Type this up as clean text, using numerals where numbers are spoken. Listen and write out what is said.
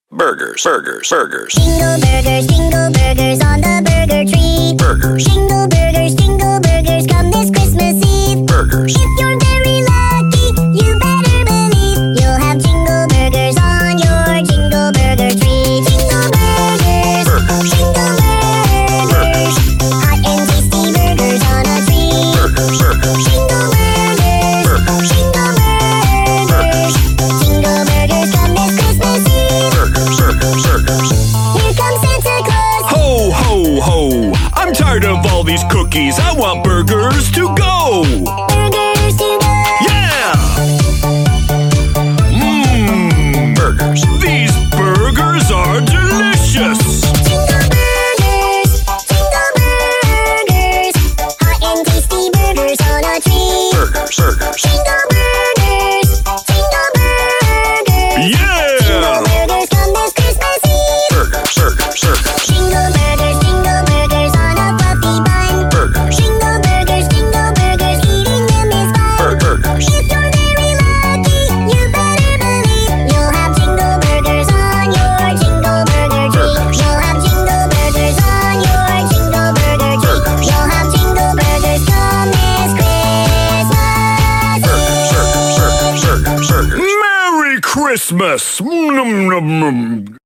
Burgers, burgers, burgers. Jingle burgers on the burger tree. Burgers. Jingle burgers come this Christmas Eve. Burgers. If you're very lucky, you better believe you'll have jingle burgers on your jingle burger tree. Jingle burgers, Burgers. jingle burgers, hot and tasty burgers on a tree. Burgers, burgers. Jingle burgers, Burgers. jingle burgers, jingle burgers come this Christmas Eve. Burgers, burgers, burgers. Here comes Santa Claus. Ho, ho, ho! I'm tired of all these cookies. I want burgers to go! Burgers to go. Yeah! Mmm! Burgers. These burgers are delicious! Jingle burgers, hot and tasty burgers on a tree. Burgers, burgers. Jingle burgers, Yeah! jingle burgers come this Christmas Eve. Burgers, burgers, burgers. Jingle burgers on a fluffy bun. Burgers. Jingle burgers, eating them is fun. Burgers. If you're very lucky, you better believe you'll have jingle burgers on your jingle burger tree. Burgers. You'll have jingle burgers on your jingle burger tree. Burgers. You'll have jingle burgers come this Christmas. Burgers, burgers, burgers, burgers, burgers. Merry Christmas!